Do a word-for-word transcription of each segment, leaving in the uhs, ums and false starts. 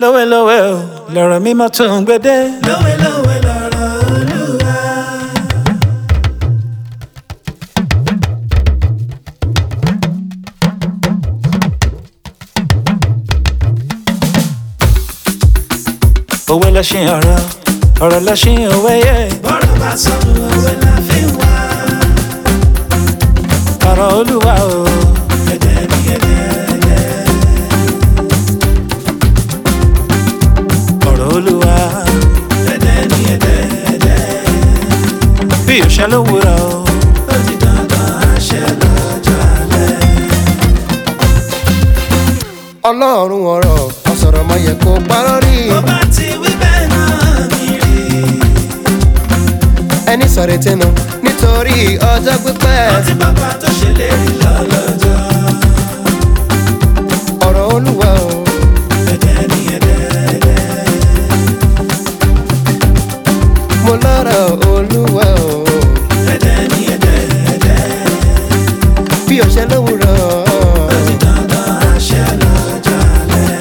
lówelówe o lọ̀rọ̀ mímọ́ tó ń gbédè. lówelówe lọ̀rọ̀ Olúwa. òwe lẹṣin ọ̀rọ̀ ọ̀rọ̀ lẹṣin òwe yẹ. bọ́rọ̀ bá sọnù òwe la fi ń wá. ọ̀rọ̀ Olúwa o. ẹ̀dẹ̀ ni ẹ̀dẹ̀ ẹ̀dẹ̀. ọ̀rọ̀ Olúwa. ẹ̀dẹ̀ ni ẹ̀dẹ̀ ẹ̀dẹ̀. bí òṣè ló wúrọ̀ o. ó di dandan àṣẹ lọ́jọ́ alẹ́. ọlọ́run ọ̀rọ̀ ọ̀sọ̀rọ̀ mọ̀ yẹ kó parọ́ rí. bó bá ti wí bẹ́ẹ̀ náà ní rí. ẹni sọ̀rọ̀ tẹnu nítorí ọjọ́ pípẹ́. rántí bàbá tó ṣèlérí lọ́lọ́jọ́. ọ̀rọ̀ Olúwa o. ẹ̀dẹ̀ ni ẹ̀dẹ̀ ẹ̀dẹ̀. mo lọ́rọ̀ Olúwa o. ẹ̀dẹ̀ ni ẹ̀dẹ̀ ẹ̀dẹ̀. bí òṣè lówùrọ̀. ó di dandan àṣẹ lọ́jọ́ alẹ́.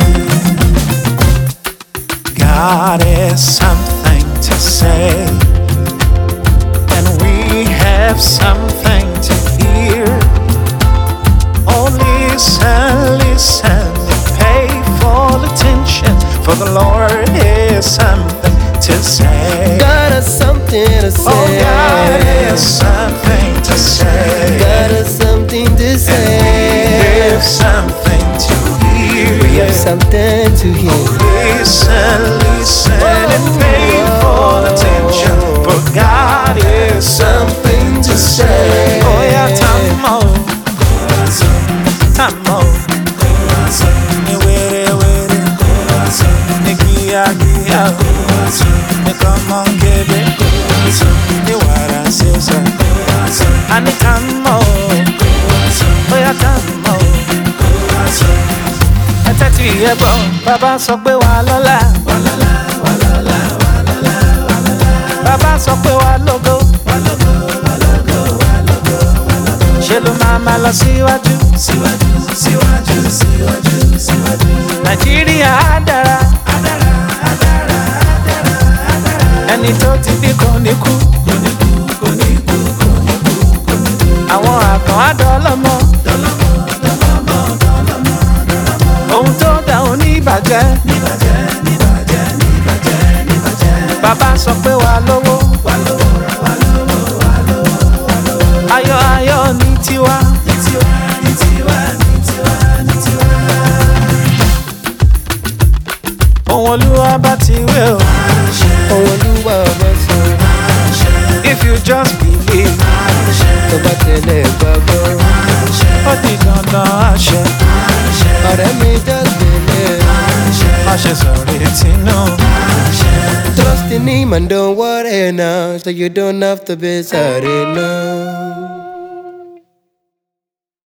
God is something to say, and we have something to hear. Oh, listen, listen, and pay full attention, for the Lord is something to say. God has something to say. Oh, God is something to say. God has something to say. We have something to hear. We have something to hear. Listen, listen, and pay full attention, for God is something to say. Oh yeah, Tamo, Tamo, ni were were, ni kia kia, ni come on kebe, ni wara sesa, ani Tamo, oh yeah Tamo. Ẹ tẹ́tí ẹ gbọ́, bàbá sọ pé wà lọ́la. Bàbá sọ pé wà lógo. Ṣé ló máa máa lọ síwájú? síwájú síwájú síwájú síwájú. Nàìjíríà á dára. Ẹni tó ti bí kò ní kú. kò ní kú kò ní kú kò ní kú kò ní kú. Àwọn àkàn á dọ́lọ́mọ. dọ́lọ́mọ dọ́lọ́mọ dọ́lọ́mọ dọ́lọ́mọ. Ohun tó dá òní ìbàjẹ́. níbàjẹ́ níbàjẹ́ níbàjẹ́ níbàjẹ́. Bàbá sọ pé wà lówó. wà lówó wà lówó wà lówó wà lówó. Ayọ̀ ayọ̀ ní tiwa. ní tiwa ní tiwa ní tiwa ní tiwa. Ohun Olúwa bá ti wí o. àṣẹ Olúwa bá sọ. àṣẹ If you just believe. tó bá tẹ̀lé gbàgbọ́. Ó di dandan àṣẹ. ọ̀rẹ́ mi just believe. Àṣẹ sọ̀rọ̀ etí náà. Trust in him and don't worry now, so you don't have to be sorry now.